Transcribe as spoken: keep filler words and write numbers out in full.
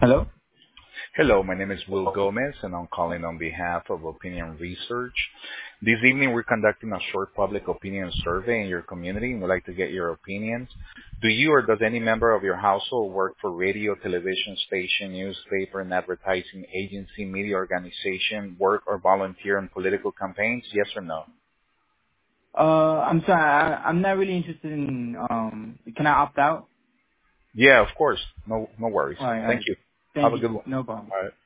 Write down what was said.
Hello? Hello, my name is Will Gomez, and I'm calling on behalf of Opinion Research. This evening, we're conducting a short public opinion survey in your community, and we'd like to get your opinions. Do you or does any member of your household work for radio, television station, newspaper, and advertising agency, media organization, work or volunteer in political campaigns? Yes or no? Uh, I'm sorry, I, I'm not really interested in, um, can I opt out? Yeah, of course. No, no worries. Alright, Thank alright. you. Have Thank a you. good one. No problem. All right.